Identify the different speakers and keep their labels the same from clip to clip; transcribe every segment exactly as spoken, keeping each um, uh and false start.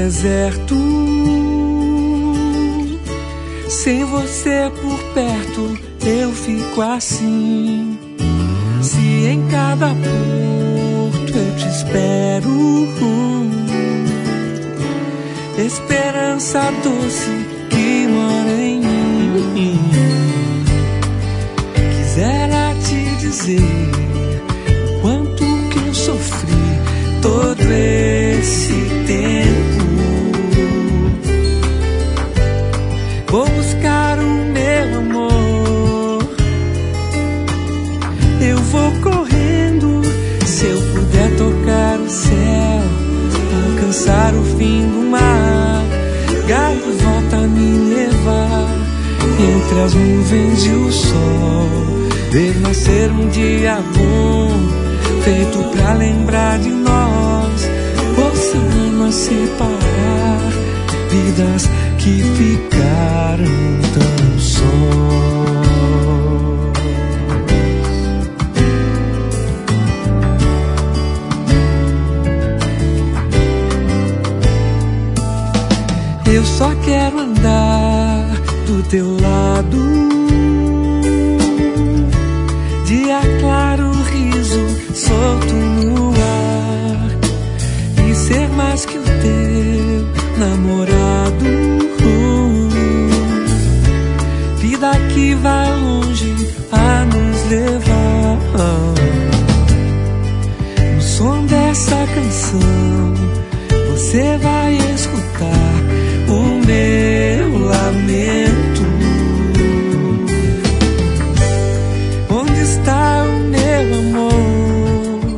Speaker 1: deserto, sem você por perto eu fico assim. Se em cada porto eu te espero, esperança doce que mora em mim, quisera te dizer o quanto que eu sofri todo esse tempo. Vou buscar o meu amor, eu vou correndo. Se eu puder tocar o céu, alcançar o fim do mar, gaivota me levar entre as nuvens e o sol, ver nascer um dia bom, feito pra lembrar de nós. Oceano a separar, vidas que ficaram tão só. Eu só quero andar do teu lado, dia claro, riso solto no ar, e ser mais que o teu namorado, vida que vai longe a nos levar. No som dessa canção você vai escutar o meu lamento. Onde está o meu amor?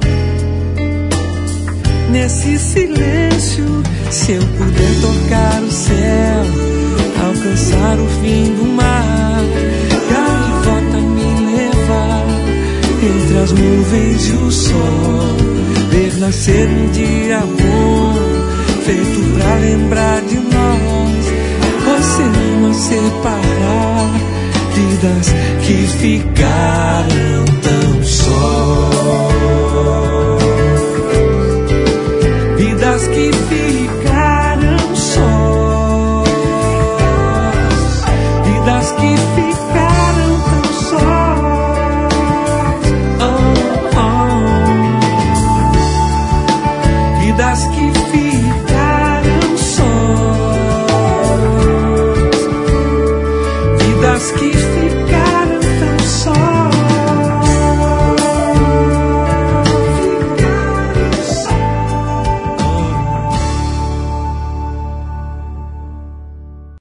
Speaker 1: Nesse silêncio, se eu puder tocar o céu, alcançar o fim do mar, gaivota me levar entre as nuvens e o sol, ver nascer um dia bom, feito pra lembrar de nós. Oceano a separar, vidas que ficaram tão só.